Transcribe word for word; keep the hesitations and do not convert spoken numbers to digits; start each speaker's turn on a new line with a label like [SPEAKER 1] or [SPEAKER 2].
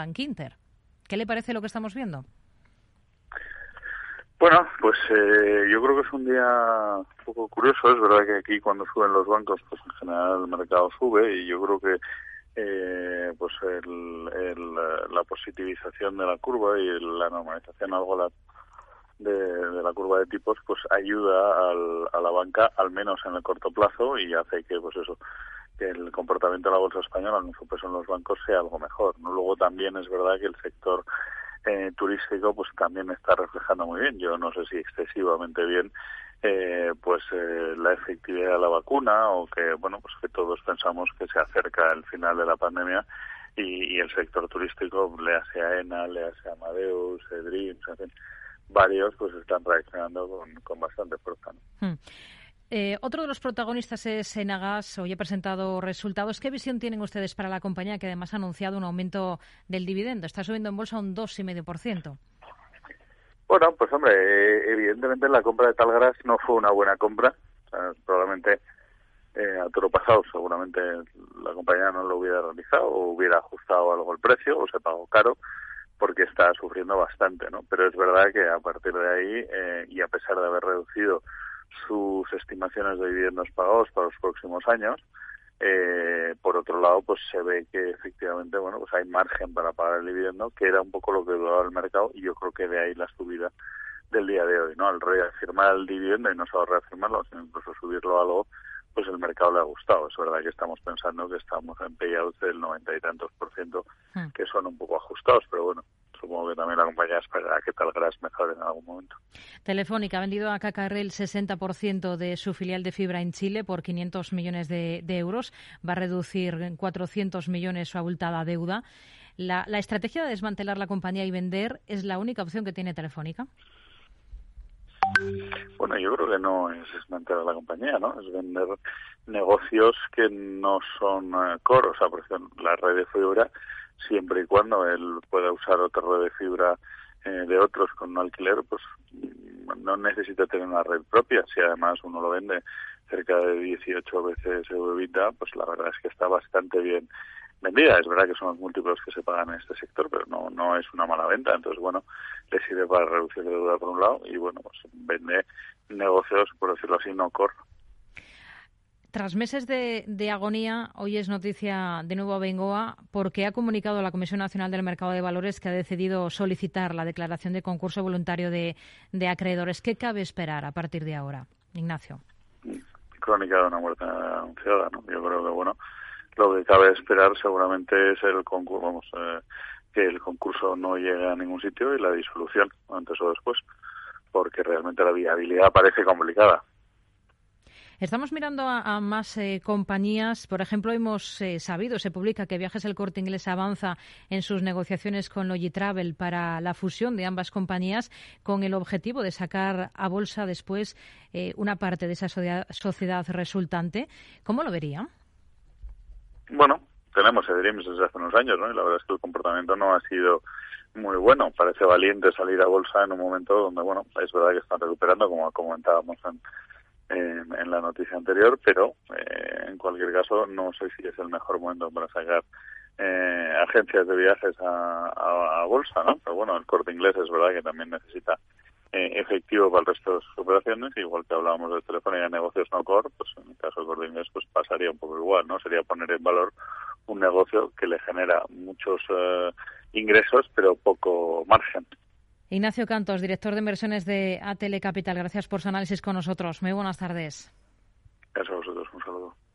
[SPEAKER 1] Bankinter. ¿Qué le parece lo que estamos viendo?
[SPEAKER 2] Bueno, pues eh, yo creo que es un día un poco curioso. Es verdad que aquí cuando suben los bancos, pues en general el mercado sube, y yo creo que eh, pues el, el, la positivización de la curva y la normalización algo la, de, de la curva de tipos pues ayuda al, a la banca, al menos en el corto plazo, y hace que pues eso que el comportamiento de la bolsa española, con su peso en los bancos, sea algo mejor, ¿no? Luego también es verdad que el sector Eh, turístico pues también está reflejando muy bien, yo no sé si excesivamente bien, eh, pues eh, la efectividad de la vacuna, o que bueno pues que todos pensamos que se acerca el final de la pandemia, y, y el sector turístico, le hace a ENA, le hace a Amadeus, Dreams, en fin, varios pues están reaccionando con, con bastante fuerza, ¿no?
[SPEAKER 1] Hmm. Eh, otro de los protagonistas es Enagas. Hoy ha presentado resultados. ¿Qué visión tienen ustedes para la compañía, que además ha anunciado un aumento del dividendo? Está subiendo en bolsa un dos coma cinco por ciento.
[SPEAKER 2] Bueno, pues hombre, eh, evidentemente la compra de Talgras no fue una buena compra. O sea, probablemente eh, a toro pasado, seguramente la compañía no lo hubiera realizado, o hubiera ajustado algo el precio, o se pagó caro, porque está sufriendo bastante, ¿no? Pero es verdad que a partir de ahí, eh, y a pesar de haber reducido sus estimaciones de dividendos pagados para los próximos años, eh, por otro lado, pues se ve que efectivamente, bueno, pues hay margen para pagar el dividendo, que era un poco lo que dudaba el mercado, y yo creo que de ahí la subida del día de hoy, ¿no? Al reafirmar el dividendo, y no solo reafirmarlo, sino incluso subirlo a algo, pues el mercado le ha gustado. Es verdad que estamos pensando que estamos en payouts del noventa y tantos por ciento, que son un poco ajustados, pero bueno, supongo que también la compañía espera que Talgras mejore en algún momento.
[SPEAKER 1] Telefónica ha vendido a K K R el sesenta por ciento de su filial de fibra en Chile por quinientos millones de, de euros. Va a reducir en cuatrocientos millones su abultada deuda. La, ¿La estrategia de desmantelar la compañía y vender es la única opción que tiene Telefónica?
[SPEAKER 2] Bueno, yo creo que no es desmantelar la compañía, ¿no? Es vender negocios que no son uh, core. O sea, por ejemplo, la red de fibra, siempre y cuando él pueda usar otra red de fibra eh, de otros con un alquiler, pues no necesita tener una red propia. Si además uno lo vende cerca de dieciocho veces EBITDA, pues la verdad es que está bastante bien vendida. Es verdad que son los múltiplos que se pagan en este sector, pero no no es una mala venta. Entonces, bueno, le sirve para reducir la deuda por un lado, y bueno, pues vende negocios, por decirlo así, no core.
[SPEAKER 1] Tras meses de, de agonía, hoy es noticia de nuevo a Bengoa, porque ha comunicado la Comisión Nacional del Mercado de Valores que ha decidido solicitar la declaración de concurso voluntario de, de acreedores. ¿Qué cabe esperar a partir de ahora, Ignacio?
[SPEAKER 2] Crónica de una muerte anunciada, ¿no? Yo creo que, bueno, lo que cabe esperar seguramente es el concurso, vamos, eh, que el concurso no llegue a ningún sitio, y la disolución, antes o después, porque realmente la viabilidad parece complicada.
[SPEAKER 1] Estamos mirando a, a más eh, compañías. Por ejemplo, hemos eh, sabido, se publica que Viajes El Corte Inglés avanza en sus negociaciones con Logitravel para la fusión de ambas compañías, con el objetivo de sacar a bolsa después eh, una parte de esa sociedad, sociedad resultante. ¿Cómo lo vería?
[SPEAKER 2] Bueno, tenemos Dreams desde hace unos años, ¿no? Y la verdad es que el comportamiento no ha sido muy bueno. Parece valiente salir a bolsa en un momento donde, bueno, es verdad que están recuperando, como comentábamos en En, en la noticia anterior, pero eh, en cualquier caso no sé si es el mejor momento para sacar eh, agencias de viajes a, a, a bolsa, ¿no? Pero bueno, el Corte Inglés es verdad que también necesita eh, efectivo para el resto de sus operaciones, igual que hablábamos de teléfono y de negocios no core, pues en el caso del Corte Inglés pues pasaría un poco igual, ¿no? Sería poner en valor un negocio que le genera muchos eh, ingresos, pero poco margen.
[SPEAKER 1] Ignacio Cantos, director de inversiones de A T L Capital. Gracias por su análisis con nosotros. Muy buenas tardes.
[SPEAKER 2] Gracias a vosotros. Un saludo.